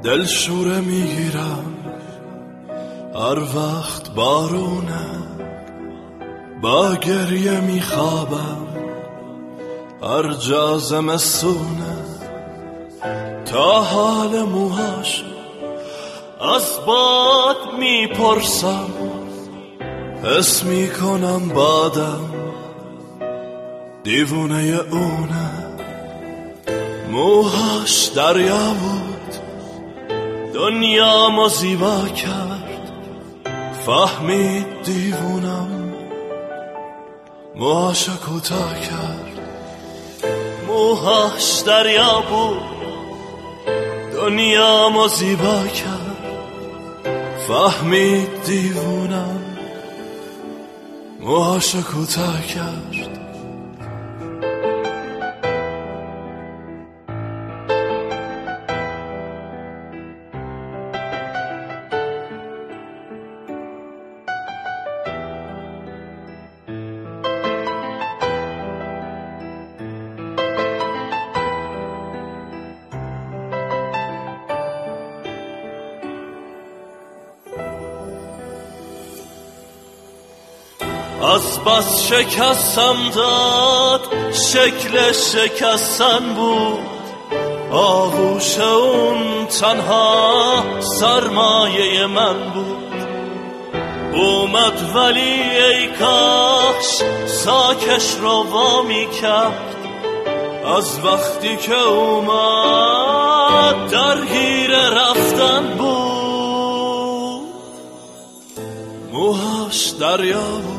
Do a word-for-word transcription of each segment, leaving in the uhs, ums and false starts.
دل شوره میگیرم هر وقت بارونه، با گریه میخوابم هر جا زمستونه. تا حال موهاش از باد میپرسم، حس میکنم بادم دیوونه اونه. موهاش دریا بود دنیامو زیبا کرد، فهمید دیوونم موهاشو کوتاه کرد. موهاش دریا بود دنیامو زیبا کرد، فهمید دیوونم موهاشو کوتاه کرد. از بس شکستم داد شکل شکستن بود، آغوش اون تنها سرمایه من بود. اومد ولی ای کاش ساکش رو وامی کرد، از وقتی که اومد درگیر رفتن بود. موهاش دریا بود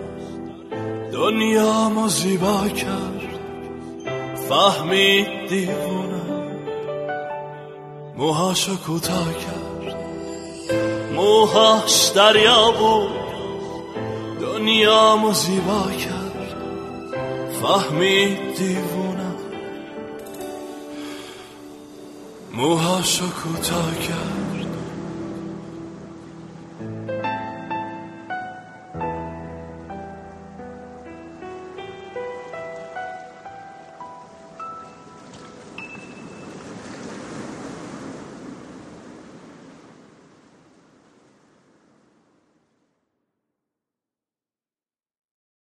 دنیامو زیبا کرد، فهمید دیوونم موهاشو کوتاه کرد. موهاش دریا بود دنیامو زیبا کرد، فهمید دیوونم موهاشو کوتاه کرد.